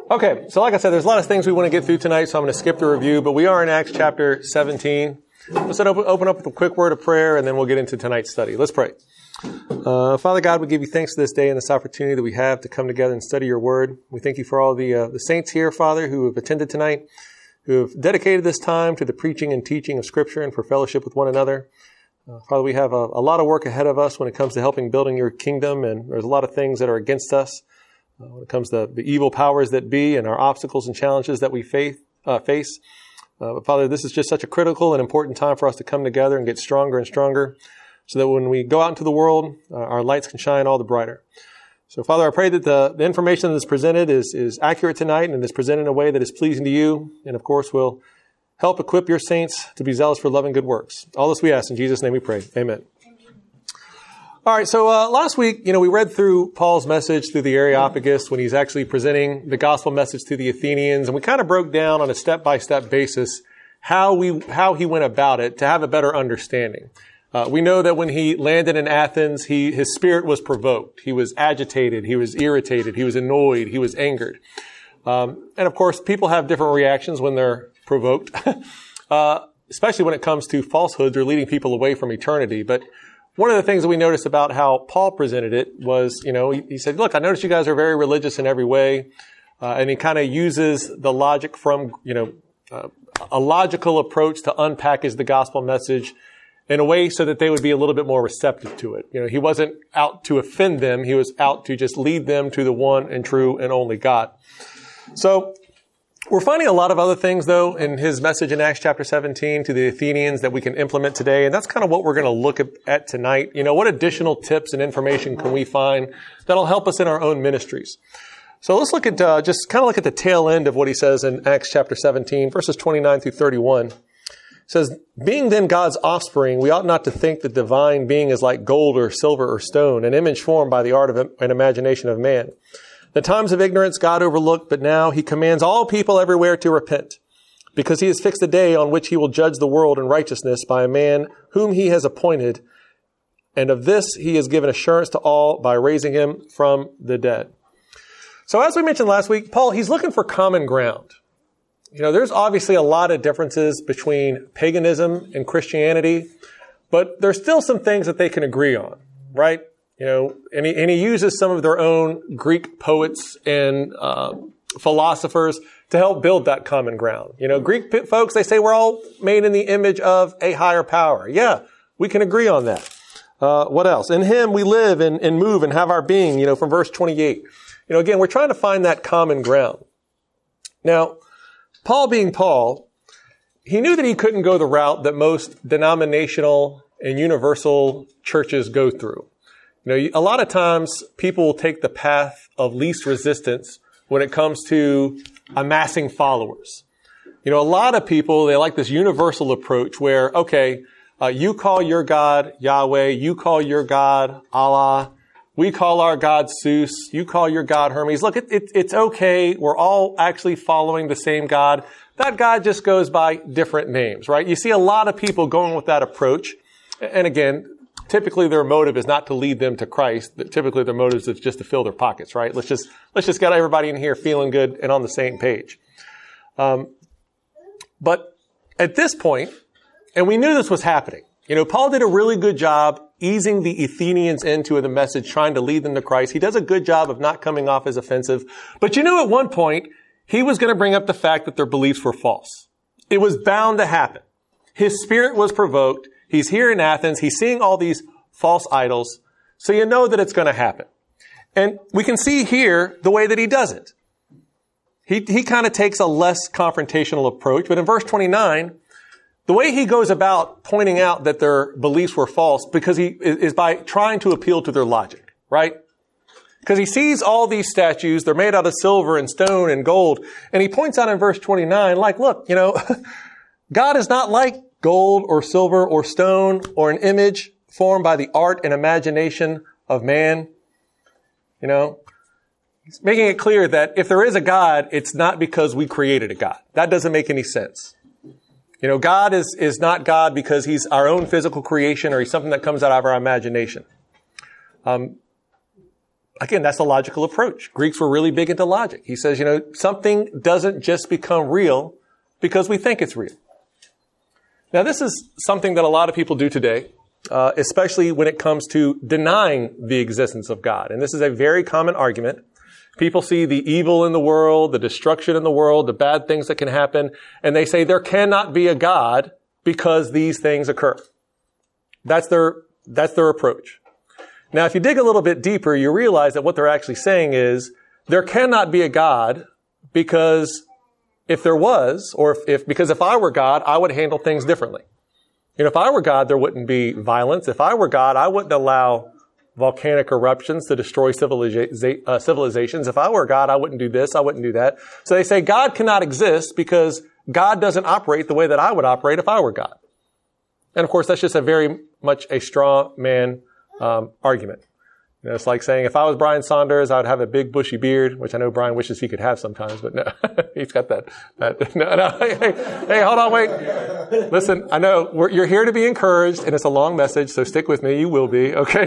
Okay, so like I said, there's a lot of things we want to get through tonight, so I'm going to skip the review, but we are in Acts chapter 17. Let's open up with a quick word of prayer, and then we'll get into tonight's study. Let's pray. Father God, we give you thanks for this day and this opportunity that we have to come together and study your word. We thank you for all the saints here, Father, who have attended tonight, who have dedicated this time to the preaching and teaching of Scripture and for fellowship with one another. Father, we have a lot of work ahead of us when it comes to helping building your kingdom, and there's a lot of things that are against us when it comes to the evil powers that be and our obstacles and challenges that we face. But Father, this is just such a critical and important time for us to come together and get stronger and stronger so that when we go out into the world, our lights can shine all the brighter. So, Father, I pray that the information that is presented is accurate tonight and is presented in a way that is pleasing to you, and of course will help equip your saints to be zealous for loving good works. All this we ask in Jesus' name we pray. Amen. All right, so last week, we read through Paul's message through the Areopagus when he's actually presenting the gospel message to the Athenians, and we kind of broke down on a step-by-step basis how he went about it to have a better understanding. We know that when he landed in Athens, his spirit was provoked. He was agitated. He was irritated. He was annoyed. He was angered. And of course, people have different reactions when they're provoked, especially when it comes to falsehoods or leading people away from eternity. But one of the things that we noticed about how Paul presented it was, he said, look, I noticed you guys are very religious in every way. And he kind of uses the logic from, a logical approach to unpackage the gospel message in a way so that they would be a little bit more receptive to it. He wasn't out to offend them. He was out to just lead them to the one and true and only God. So we're finding a lot of other things, though, in his message in Acts chapter 17 to the Athenians that we can implement today. And that's kind of what we're going to look at tonight. What additional tips and information can we find that'll help us in our own ministries? So let's look at just kind of look at the tail end of what he says in Acts chapter 17, verses 29 through 31. It says, being then God's offspring, we ought not to think the divine being is like gold or silver or stone, an image formed by the art of and imagination of man. The times of ignorance God overlooked, but now he commands all people everywhere to repent, because he has fixed a day on which he will judge the world in righteousness by a man whom he has appointed. And of this he has given assurance to all by raising him from the dead. So as we mentioned last week, Paul, he's looking for common ground. There's obviously a lot of differences between paganism and Christianity, but there's still some things that they can agree on, right? And he uses some of their own Greek poets and philosophers to help build that common ground. Greek folks, they say we're all made in the image of a higher power. Yeah, we can agree on that. What else? In him we live and move and have our being, from verse 28. Again, we're trying to find that common ground. Now, Paul being Paul, he knew that he couldn't go the route that most denominational and universal churches go through. A lot of times people will take the path of least resistance when it comes to amassing followers. A lot of people, they like this universal approach where, okay, you call your God Yahweh, you call your God Allah, we call our God Zeus, you call your God Hermes. Look, it's okay. We're all actually following the same God. That God just goes by different names, right? You see a lot of people going with that approach. And again, typically their motive is not to lead them to Christ. Typically their motive is just to fill their pockets, right? Let's just get everybody in here feeling good and on the same page. But at this point, and we knew this was happening, Paul did a really good job easing the Athenians into the message, trying to lead them to Christ. He does a good job of not coming off as offensive. But at one point, he was going to bring up the fact that their beliefs were false. It was bound to happen. His spirit was provoked. He's here in Athens. He's seeing all these false idols. So that it's going to happen. And we can see here the way that he does it. He kind of takes a less confrontational approach. But in verse 29, the way he goes about pointing out that their beliefs were false because he is by trying to appeal to their logic, right? Because he sees all these statues. They're made out of silver and stone and gold. And he points out in verse 29, look, God is not like gold or silver or stone or an image formed by the art and imagination of man. He's making it clear that if there is a God, it's not because we created a God. That doesn't make any sense. God is not God because he's our own physical creation or he's something that comes out of our imagination. again, that's a logical approach. Greeks were really big into logic. He says, something doesn't just become real because we think it's real. Now, this is something that a lot of people do today, especially when it comes to denying the existence of God. And this is a very common argument. People see the evil in the world, the destruction in the world, the bad things that can happen, and they say there cannot be a God because these things occur. That's their approach. Now, if you dig a little bit deeper, you realize that what they're actually saying is there cannot be a God because if there was, or because if I were God, I would handle things differently. If I were God, there wouldn't be violence. If I were God, I wouldn't allow volcanic eruptions to destroy civilizations. If I were God, I wouldn't do this, I wouldn't do that. So they say God cannot exist because God doesn't operate the way that I would operate if I were God. And of course, that's just a very much a straw man argument. It's like saying if I was Brian Saunders, I would have a big bushy beard, which I know Brian wishes he could have sometimes, but no, he's got that. No, hey, hold on, wait. Listen, I know you're here to be encouraged, and it's a long message, so stick with me. You will be, okay?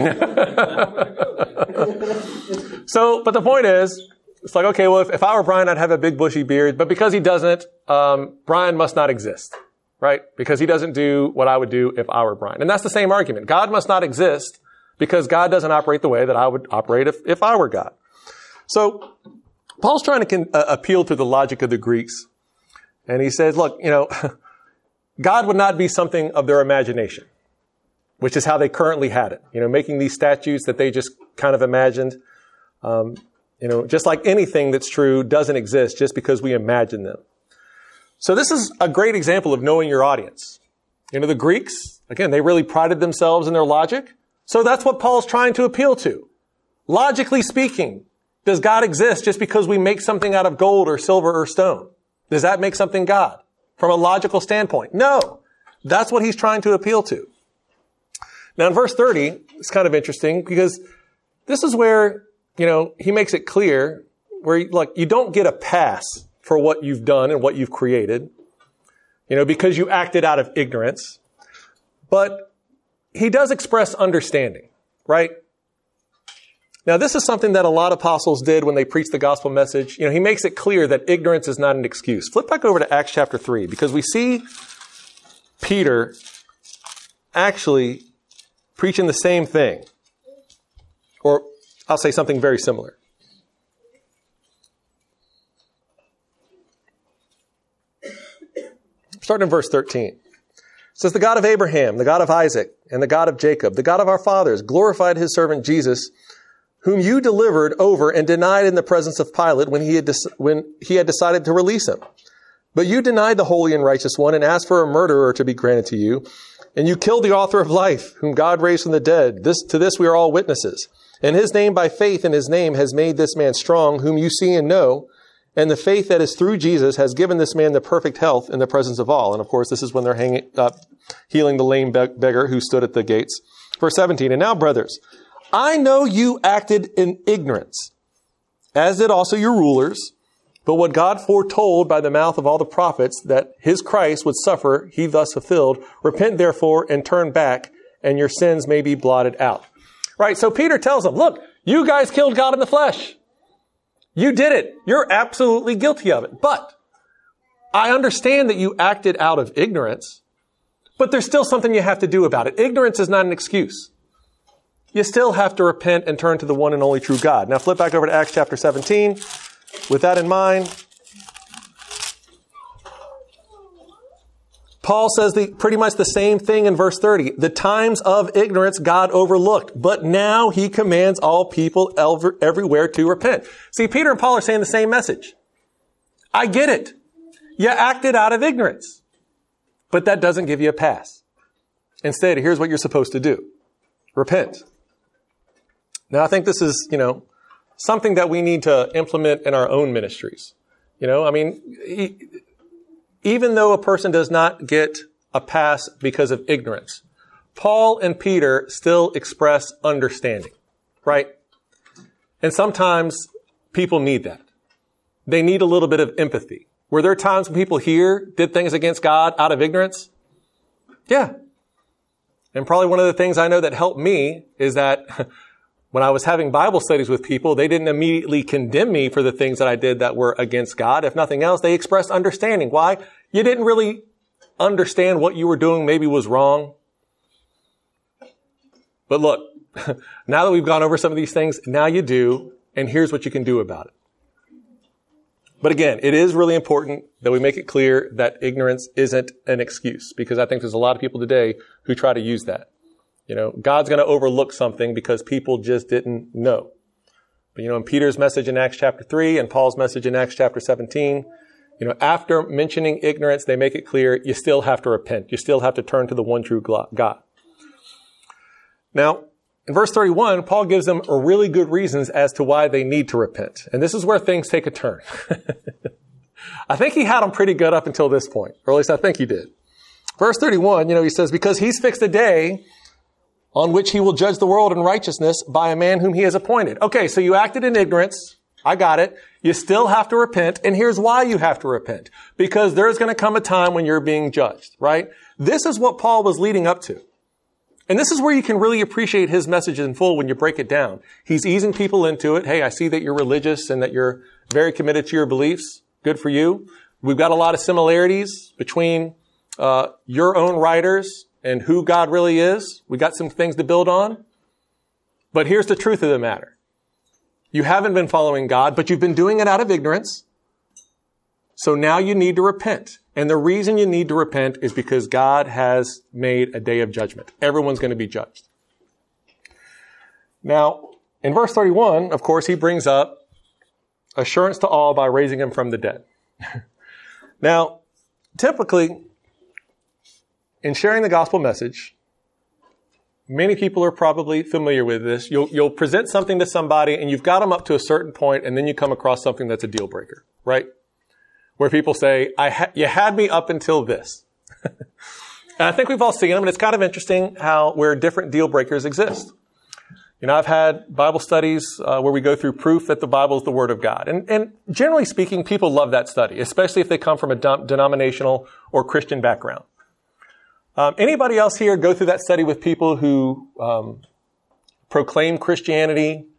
But the point is, it's like, okay, well, if I were Brian, I'd have a big bushy beard, but because he doesn't, Brian must not exist, right? Because he doesn't do what I would do if I were Brian. And that's the same argument. God must not exist because God doesn't operate the way that I would operate if I were God. So Paul's trying to appeal to the logic of the Greeks. And he says, look, God would not be something of their imagination, which is how they currently had it. Making these statues that they just kind of imagined. Just like anything that's true doesn't exist just because we imagine them. So this is a great example of knowing your audience. The Greeks, again, they really prided themselves in their logic. So that's what Paul's trying to appeal to. Logically speaking, does God exist just because we make something out of gold or silver or stone? Does that make something God? From a logical standpoint? No. That's what he's trying to appeal to. Now in verse 30, it's kind of interesting because this is where, he makes it clear where, you don't get a pass for what you've done and what you've created, because you acted out of ignorance. But he does express understanding, right? Now, this is something that a lot of apostles did when they preached the gospel message. He makes it clear that ignorance is not an excuse. Flip back over to Acts chapter 3, because we see Peter actually preaching the same thing. Or I'll say something very similar. Starting in verse 13. It says, the God of Abraham, the God of Isaac, and the God of Jacob, the God of our fathers, glorified his servant Jesus, whom you delivered over and denied in the presence of Pilate when he had decided to release him. But you denied the holy and righteous one and asked for a murderer to be granted to you. And you killed the author of life, whom God raised from the dead. To this we are all witnesses. And his name, by faith in his name, has made this man strong, whom you see and know. And the faith that is through Jesus has given this man the perfect health in the presence of all. And of course, this is when they're healing the lame beggar who stood at the gates. Verse 17, and now, brothers, I know you acted in ignorance, as did also your rulers. But what God foretold by the mouth of all the prophets, that his Christ would suffer, he thus fulfilled. Repent, therefore, and turn back, and your sins may be blotted out. Right, so Peter tells them, look, you guys killed God in the flesh. You did it. You're absolutely guilty of it. But I understand that you acted out of ignorance, but there's still something you have to do about it. Ignorance is not an excuse. You still have to repent and turn to the one and only true God. Now flip back over to Acts chapter 17. With that in mind, Paul says pretty much the same thing in verse 30. The times of ignorance God overlooked, but now he commands all people everywhere to repent. See, Peter and Paul are saying the same message. I get it. You acted out of ignorance, but that doesn't give you a pass. Instead, here's what you're supposed to do. Repent. Now, I think this is, something that we need to implement in our own ministries. Even though a person does not get a pass because of ignorance, Paul and Peter still express understanding, right? And sometimes people need that. They need a little bit of empathy. Were there times when people here did things against God out of ignorance? Yeah. And probably one of the things I know that helped me is that When I was having Bible studies with people, they didn't immediately condemn me for the things that I did that were against God. If nothing else, they expressed understanding. Why? You didn't really understand what you were doing maybe was wrong. But look, now that we've gone over some of these things, now you do, and here's what you can do about it. But again, it is really important that we make it clear that ignorance isn't an excuse, because I think there's a lot of people today who try to use that. God's going to overlook something because people just didn't know. But, in Peter's message in Acts chapter 3 and Paul's message in Acts chapter 17, after mentioning ignorance, they make it clear you still have to repent. You still have to turn to the one true God. Now, in verse 31, Paul gives them a really good reasons as to why they need to repent. And this is where things take a turn. I think he had them pretty good up until this point, or at least I think he did. Verse 31, he says, because he's fixed a day on which he will judge the world in righteousness by a man whom he has appointed. Okay, so you acted in ignorance. I got it. You still have to repent. And here's why you have to repent. Because there's going to come a time when you're being judged, right? This is what Paul was leading up to. And this is where you can really appreciate his message in full when you break it down. He's easing people into it. Hey, I see that you're religious and that you're very committed to your beliefs. Good for you. We've got a lot of similarities between your own writers and who God really is. We got some things to build on. But here's the truth of the matter. You haven't been following God, but you've been doing it out of ignorance. So now you need to repent. And the reason you need to repent is because God has made a day of judgment. Everyone's going to be judged. Now, in verse 31, of course, he brings up assurance to all by raising him from the dead. Now, typically, in sharing the gospel message, many people are probably familiar with this. You'll present something to somebody and you've got them up to a certain point and then you come across something that's a deal breaker, right? Where people say, you had me up until this. And I think we've all seen them, and it's kind of interesting where different deal breakers exist. I've had Bible studies where we go through proof that the Bible is the Word of God. And generally speaking, people love that study, especially if they come from a denominational or Christian background. Anybody else here go through that study with people who proclaim Christianity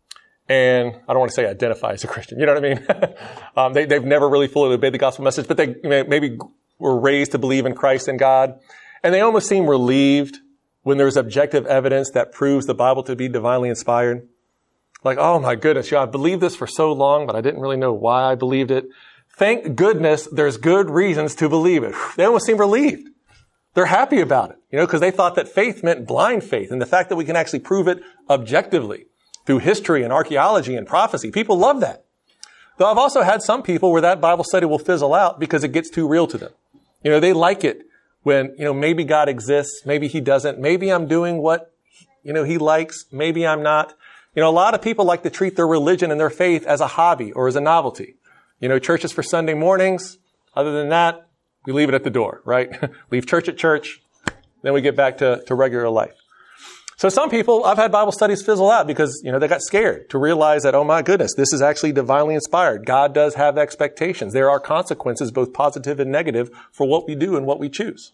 and I don't want to say identify as a Christian, you know what I mean? They've never really fully obeyed the gospel message, but they maybe were raised to believe in Christ and God. And they almost seem relieved when there's objective evidence that proves the Bible to be divinely inspired. Like, oh my goodness, I've believed this for so long, but I didn't really know why I believed it. Thank goodness there's good reasons to believe it. They almost seem relieved. They're happy about it, because they thought that faith meant blind faith. And the fact that we can actually prove it objectively through history and archaeology and prophecy, people love that. Though I've also had some people where that Bible study will fizzle out because it gets too real to them. They like it when, maybe God exists, maybe he doesn't, maybe I'm doing what, he likes, maybe I'm not. A lot of people like to treat their religion and their faith as a hobby or as a novelty. Church is for Sunday mornings. Other than that, we leave it at the door, right? Leave church at church. Then we get back to regular life. So some people, I've had Bible studies fizzle out because, they got scared to realize that, oh my goodness, this is actually divinely inspired. God does have expectations. There are consequences, both positive and negative, for what we do and what we choose.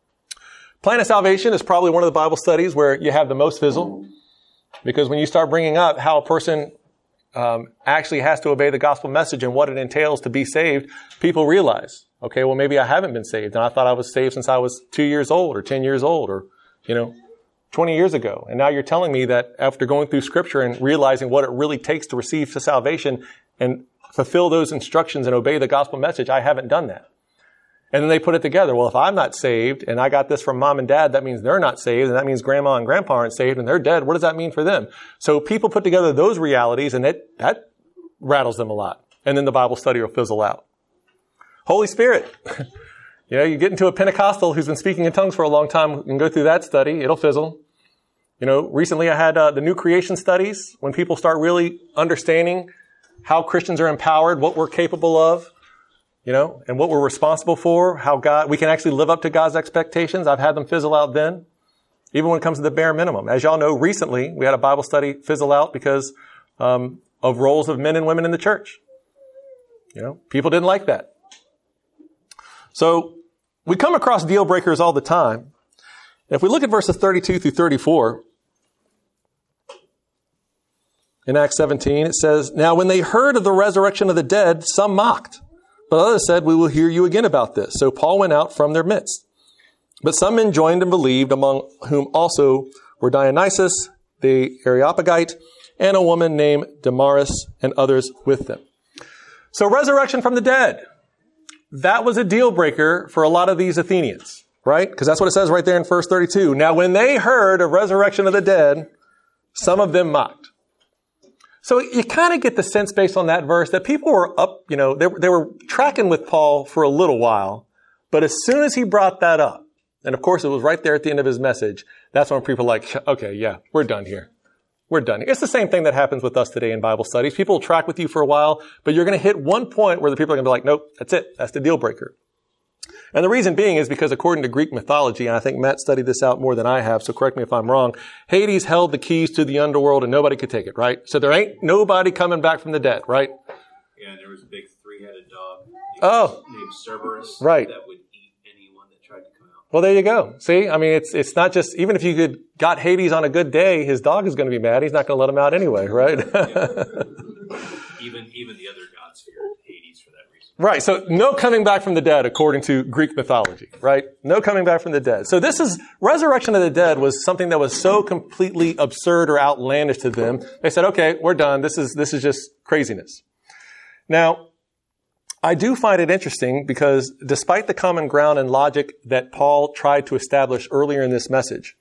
Plan of Salvation is probably one of the Bible studies where you have the most fizzle, because when you start bringing up how a person actually has to obey the gospel message and what it entails to be saved, people realize, okay, well, maybe I haven't been saved, and I thought I was saved since I was 2 years old or 10 years old or, 20 years ago. And now you're telling me that after going through Scripture and realizing what it really takes to receive salvation and fulfill those instructions and obey the gospel message, I haven't done that. And then they put it together. Well, if I'm not saved and I got this from mom and dad, that means they're not saved, and that means grandma and grandpa aren't saved and they're dead. What does that mean for them? So people put together those realities and that rattles them a lot. And then the Bible study will fizzle out. Holy Spirit. You get into a Pentecostal who's been speaking in tongues for a long time and go through that study, it'll fizzle. Recently I had the new creation studies when people start really understanding how Christians are empowered, what we're capable of, and what we're responsible for, how we can actually live up to God's expectations. I've had them fizzle out then, even when it comes to the bare minimum. As y'all know, recently we had a Bible study fizzle out because of roles of men and women in the church. People didn't like that. So we come across deal breakers all the time. If we look at verses 32 through 34, In Acts 17, it says, "Now when they heard of the resurrection of the dead, some mocked. But others said, 'We will hear you again about this.' So Paul went out from their midst. But some men joined and believed, among whom also were Dionysius the Areopagite and a woman named Damaris and others with them." So resurrection from the dead. That was a deal breaker for a lot of these Athenians, right? Because that's what it says right there in verse 32. "Now when they heard of resurrection of the dead, some of them mocked." So you kind of get the sense based on that verse that people were up, they were tracking with Paul for a little while. But as soon as he brought that up, and of course it was right there at the end of his message, that's when people are like, okay, yeah, we're done here. We're done here. It's the same thing that happens with us today in Bible studies. People will track with you for a while, but you're going to hit one point where the people are going to be like, nope, that's it. That's the deal breaker. And the reason being is because according to Greek mythology, and I think Matt studied this out more than I have, so correct me if I'm wrong, Hades held the keys to the underworld and nobody could take it, right? So there ain't nobody coming back from the dead, right? Yeah, and there was a big three-headed dog named Cerberus that would eat anyone that tried to come out. Well, there you go. See, I mean, it's not just, even if you got Hades on a good day, his dog is going to be mad. He's not going to let him out anyway, right? Even the other gods feared Hades for that reason. Right. So no coming back from the dead according to Greek mythology, right? No coming back from the dead. So resurrection of the dead was something that was so completely absurd or outlandish to them. They said, okay, we're done. This is just craziness. Now, I do find it interesting because despite the common ground and logic that Paul tried to establish earlier in this message,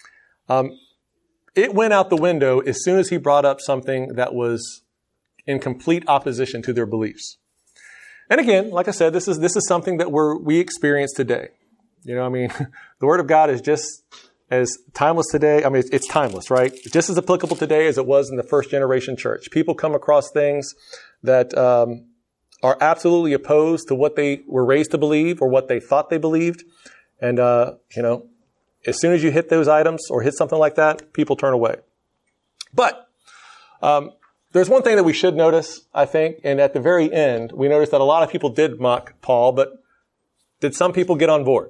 it went out the window as soon as he brought up something that was in complete opposition to their beliefs. And again, like I said, this is something that we experience today. The Word of God is just as timeless today. I mean, it's timeless, right? Just as applicable today as it was in the first generation church. People come across things that are absolutely opposed to what they were raised to believe or what they thought they believed. And, as soon as you hit those items or hit something like that, people turn away. But there's one thing that we should notice, I think, and at the very end, we noticed that a lot of people did mock Paul, but did some people get on board?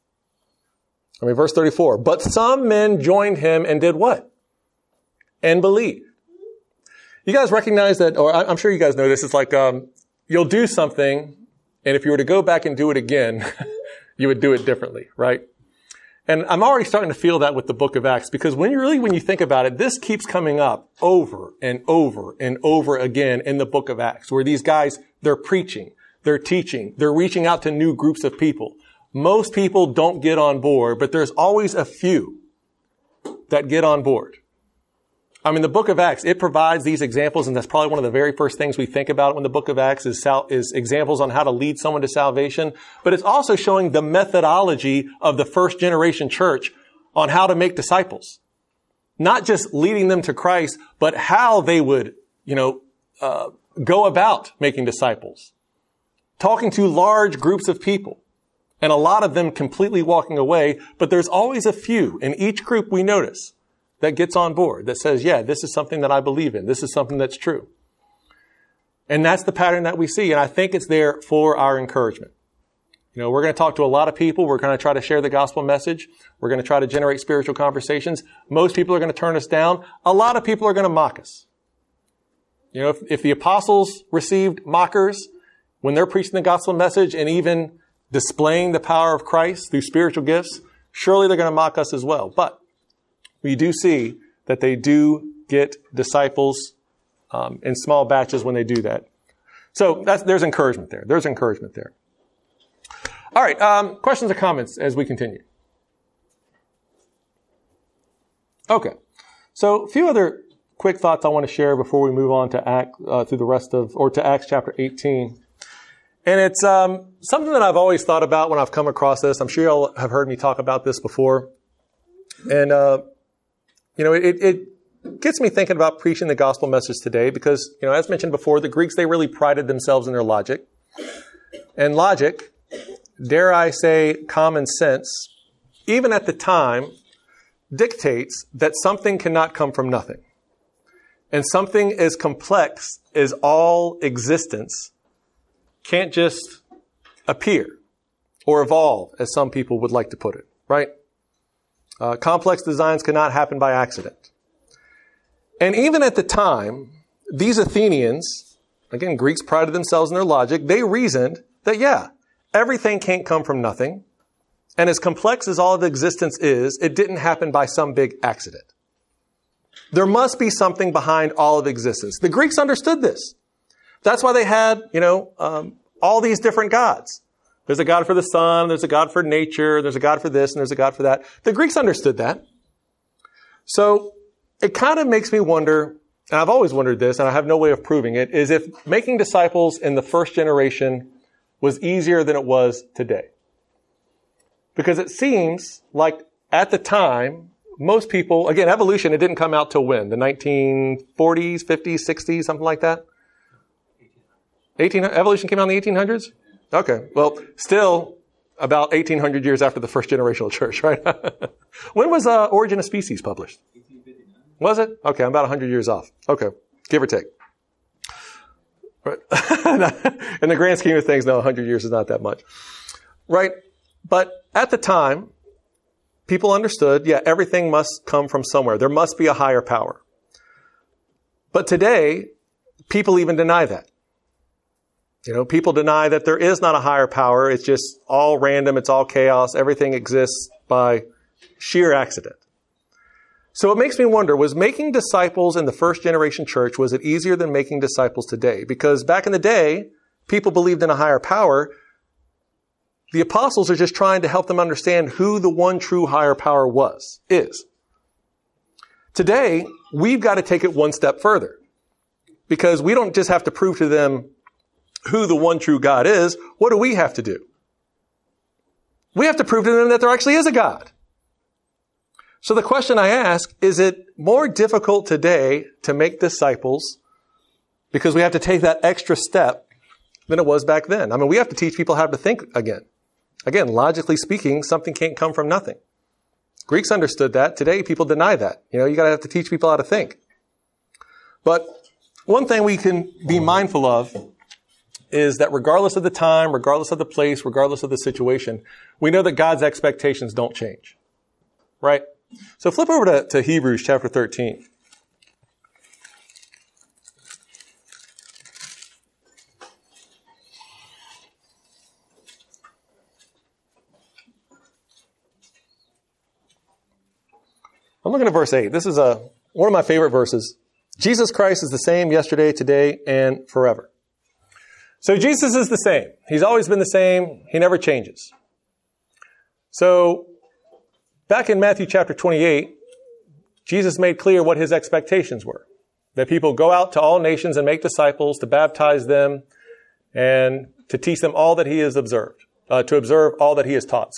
Verse 34, "But some men joined him and did what? And believed." You guys recognize that, or I'm sure you guys know this, it's like you'll do something, and if you were to go back and do it again, you would do it differently, right? And I'm already starting to feel that with the book of Acts, because when you think about it, this keeps coming up over and over and over again in the book of Acts, where these guys, they're preaching, they're teaching, they're reaching out to new groups of people. Most people don't get on board, but there's always a few that get on board. The book of Acts, it provides these examples, and that's probably one of the very first things we think about when the book of Acts is examples on how to lead someone to salvation. But it's also showing the methodology of the first generation church on how to make disciples. Not just leading them to Christ, but how they would, go about making disciples. Talking to large groups of people. And a lot of them completely walking away, but there's always a few in each group we notice that gets on board, that says, yeah, this is something that I believe in. This is something that's true. And that's the pattern that we see. And I think it's there for our encouragement. We're going to talk to a lot of people. We're going to try to share the gospel message. We're going to try to generate spiritual conversations. Most people are going to turn us down. A lot of people are going to mock us. If the apostles received mockers when they're preaching the gospel message and even displaying the power of Christ through spiritual gifts, surely they're going to mock us as well. But we do see that they do get disciples in small batches when they do that. So there's encouragement there. There's encouragement there. All right, questions or comments as we continue? Okay. So a few other quick thoughts I want to share before we move on to Acts chapter 18. And it's something that I've always thought about when I've come across this. I'm sure you all have heard me talk about this before. And it gets me thinking about preaching the gospel message today because, as mentioned before, the Greeks, they really prided themselves in their logic. And logic, dare I say common sense, even at the time, dictates that something cannot come from nothing. And something as complex as all existence can't just appear or evolve, as some people would like to put it, right? Complex designs cannot happen by accident. And even at the time, these Athenians, again, Greeks prided themselves in their logic, they reasoned that, yeah, everything can't come from nothing. And as complex as all of existence is, it didn't happen by some big accident. There must be something behind all of existence. The Greeks understood this. That's why they had, all these different gods. There's a God for the sun, there's a God for nature, there's a God for this, and there's a God for that. The Greeks understood that. So it kind of makes me wonder, and I've always wondered this, and I have no way of proving it, is if making disciples in the first generation was easier than it was today. Because it seems like at the time, most people, again, evolution, it didn't come out till when? The 1940s, 50s, 60s, something like that? Evolution came out in the 1800s? Okay. Well, still about 1800 years after the first generational church, right? When was Origin of Species published? 1859. Was it? Okay, I'm about 100 years off. Okay, give or take. Right. In the grand scheme of things, no, 100 years is not that much. Right? But at the time, people understood, yeah, everything must come from somewhere. There must be a higher power. But today, people even deny that. People deny that there is not a higher power. It's just all random. It's all chaos. Everything exists by sheer accident. So it makes me wonder, was making disciples in the first generation church, was it easier than making disciples today? Because back in the day, people believed in a higher power. The apostles are just trying to help them understand who the one true higher power is. Today, we've got to take it one step further. Because we don't just have to prove to them who the one true God is. What do we have to do? We have to prove to them that there actually is a God. So the question I ask, is it more difficult today to make disciples because we have to take that extra step than it was back then? I mean, we have to teach people how to think again. Again, logically speaking, something can't come from nothing. Greeks understood that. Today, people deny that. You gotta have to teach people how to think. But one thing we can be mindful of is that regardless of the time, regardless of the place, regardless of the situation, we know that God's expectations don't change. Right? So flip over to Hebrews chapter 13. I'm looking at verse 8. This is one of my favorite verses. Jesus Christ is the same yesterday, today, and forever. So Jesus is the same. He's always been the same. He never changes. So back in Matthew chapter 28, Jesus made clear what his expectations were. That people go out to all nations and make disciples, to baptize them, and to teach them all that he has observed. To observe all that he has taught,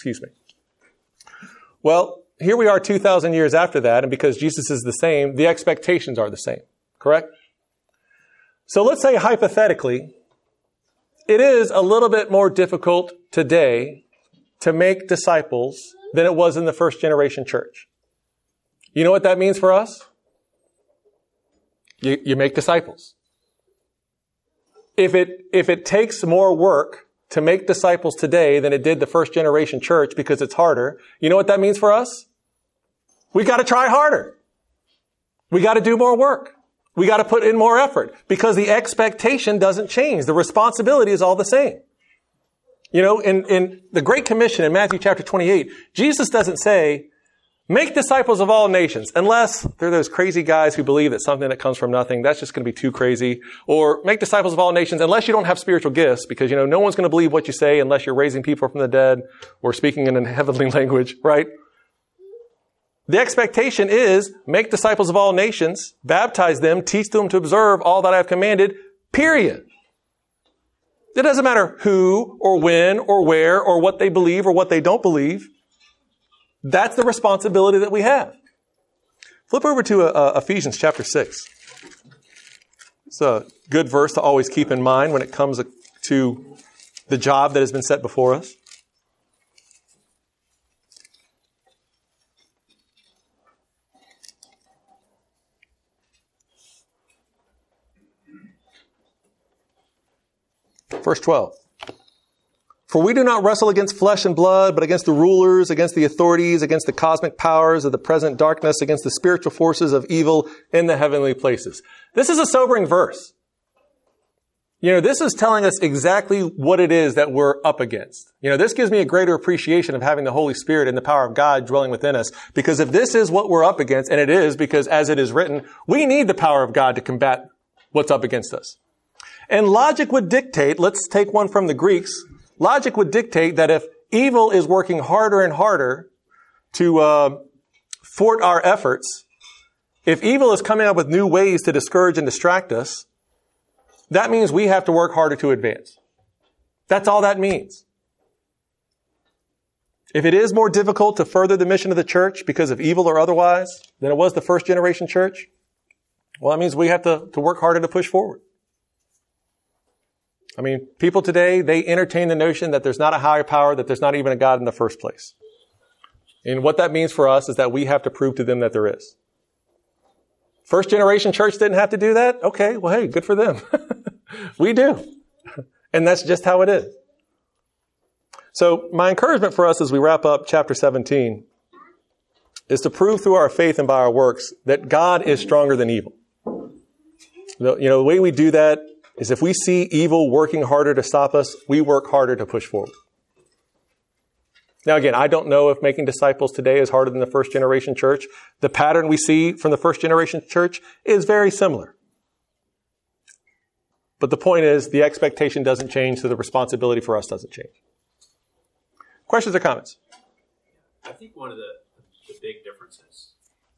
Well, here we are 2,000 years after that, and because Jesus is the same, the expectations are the same. Correct? So let's say hypothetically, it is a little bit more difficult today to make disciples than it was in the first generation church. You know what that means for us? You make disciples. If it takes more work to make disciples today than it did the first generation church because it's harder, you know what that means for us? We got to try harder. We got to do more work. We got to put in more effort because the expectation doesn't change. The responsibility is all the same. In the Great Commission in Matthew chapter 28, Jesus doesn't say, make disciples of all nations, unless they're those crazy guys who believe that something that comes from nothing, that's just going to be too crazy. Or make disciples of all nations, unless you don't have spiritual gifts, because, no one's going to believe what you say unless you're raising people from the dead or speaking in a heavenly language, right? The expectation is make disciples of all nations, baptize them, teach them to observe all that I have commanded, period. It doesn't matter who or when or where or what they believe or what they don't believe. That's the responsibility that we have. Flip over to Ephesians chapter 6. It's a good verse to always keep in mind when it comes to the job that has been set before us. Verse 12. For we do not wrestle against flesh and blood, but against the rulers, against the authorities, against the cosmic powers of the present darkness, against the spiritual forces of evil in the heavenly places. This is a sobering verse. This is telling us exactly what it is that we're up against. This gives me a greater appreciation of having the Holy Spirit and the power of God dwelling within us. Because if this is what we're up against, and it is, because as it is written, we need the power of God to combat what's up against us. And logic would dictate, let's take one from the Greeks, logic would dictate that if evil is working harder and harder to thwart our efforts, if evil is coming up with new ways to discourage and distract us, that means we have to work harder to advance. That's all that means. If it is more difficult to further the mission of the church because of evil or otherwise than it was the first generation church, well, that means we have to work harder to push forward. People today, they entertain the notion that there's not a higher power, that there's not even a God in the first place. And what that means for us is that we have to prove to them that there is. First generation church didn't have to do that? Okay, well, hey, good for them. We do. And that's just how it is. So my encouragement for us as we wrap up chapter 17 is to prove through our faith and by our works that God is stronger than evil. The way we do that is if we see evil working harder to stop us, we work harder to push forward. Now, again, I don't know if making disciples today is harder than the first generation church. The pattern we see from the first generation church is very similar. But the point is, the expectation doesn't change, so the responsibility for us doesn't change. Questions or comments? I think one of the big differences,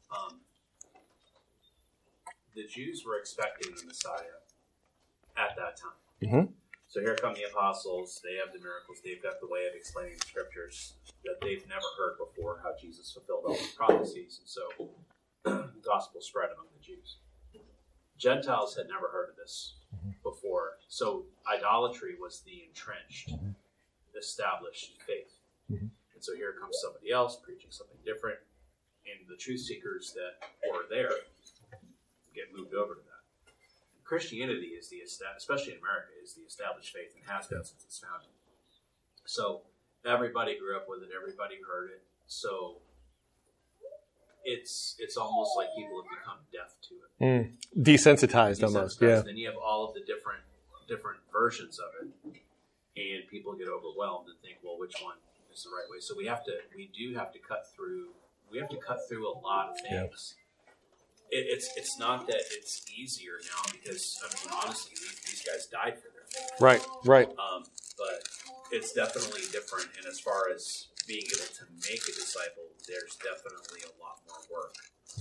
the Jews were expecting the Messiah at that time. Mm-hmm. So here come the apostles. They have the miracles. They've got the way of explaining the scriptures that they've never heard before, how Jesus fulfilled all the prophecies. And so the gospel spread among the Jews. Gentiles had never heard of this before. So idolatry was the entrenched, established faith. And so here comes somebody else preaching something different. And the truth seekers that were there get moved over to that. Christianity is especially in America, is the established faith and has been since its founding. So everybody grew up with it, everybody heard it. So it's almost like people have become deaf to it. Desensitized almost, yeah. Then you have all of the different versions of it, and people get overwhelmed and think, well, which one is the right way? So we do have to cut through a lot of things. Yeah. It's not that it's easier now because, honestly, these guys died for their faith. Right. But it's definitely different. And as far as being able to make a disciple, there's definitely a lot more work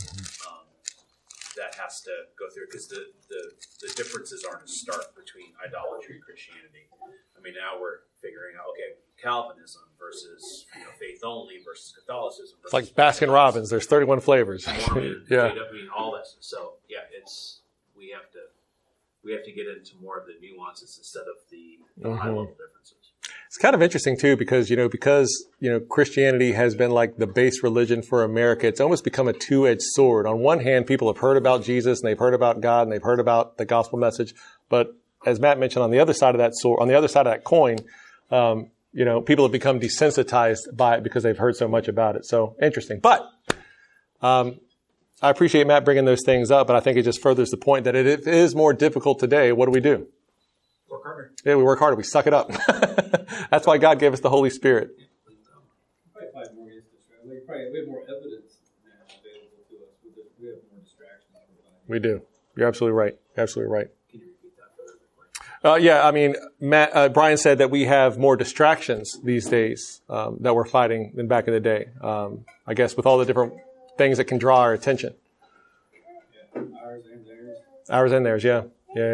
that has to go through because the differences aren't as stark between idolatry and Christianity. Now we're figuring out, okay, Calvinism versus faith only versus Catholicism. Versus it's like Baskin Robbins. There's 31 flavors. Mormon, yeah, all that. So yeah, we have to get into more of the nuances instead of the high level differences. It's kind of interesting too because Christianity has been like the base religion for America. It's almost become a two-edged sword. On one hand, people have heard about Jesus and they've heard about God and they've heard about the gospel message, but as Matt mentioned, on the other side of that sword, on the other side of that coin, people have become desensitized by it because they've heard so much about it. So interesting. But I appreciate Matt bringing those things up, but I think it just furthers the point that it is more difficult today. What do? Work harder. Yeah, we work harder. We suck it up. That's why God gave us the Holy Spirit. Probably fight more against distraction. We have more evidence now available to us. We have more distractions. We do. You're absolutely right. Absolutely right. Can you repeat that further? Brian said that we have more distractions these days that we're fighting than back in the day. I guess with all the different things that can draw our attention. Yeah, ours and theirs. Ours and theirs, yeah.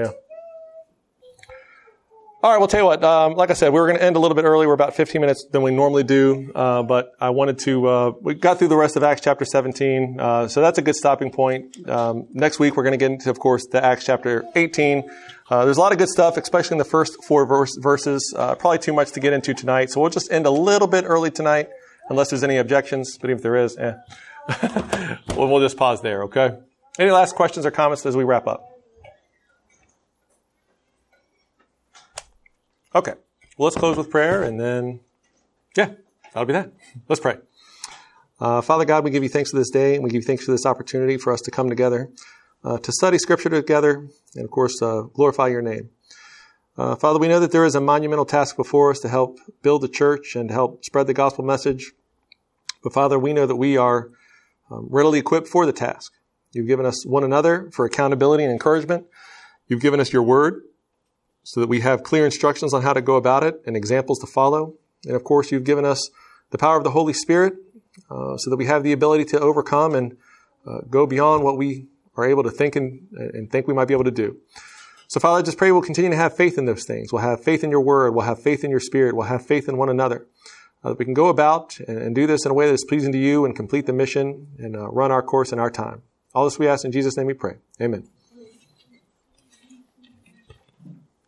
All right, well, tell you what, like I said, we were going to end a little bit early. We're about 15 minutes than we normally do, but I wanted to, we got through the rest of Acts chapter 17, so that's a good stopping point. Next week, we're going to get into, of course, the Acts chapter 18. There's a lot of good stuff, especially in the first four verses. Probably too much to get into tonight, so we'll just end a little bit early tonight, unless there's any objections, but even if there is, we'll just pause there, okay? Any last questions or comments as we wrap up? Okay. Well, let's close with prayer, and then, that'll be that. Let's pray. Father God, we give you thanks for this day, and we give you thanks for this opportunity for us to come together, to study Scripture together, and of course, glorify your name. Father, we know that there is a monumental task before us to help build the church and to help spread the gospel message. But Father, we know that we are readily equipped for the task. You've given us one another for accountability and encouragement. You've given us your word so that we have clear instructions on how to go about it and examples to follow. And of course, you've given us the power of the Holy Spirit so that we have the ability to overcome and go beyond what we are able to think and think we might be able to do. So Father, I just pray we'll continue to have faith in those things. We'll have faith in your word. We'll have faith in your spirit. We'll have faith in one another. That we can go about and do this in a way that is pleasing to you and complete the mission and run our course in our time. All this we ask in Jesus' name we pray. Amen.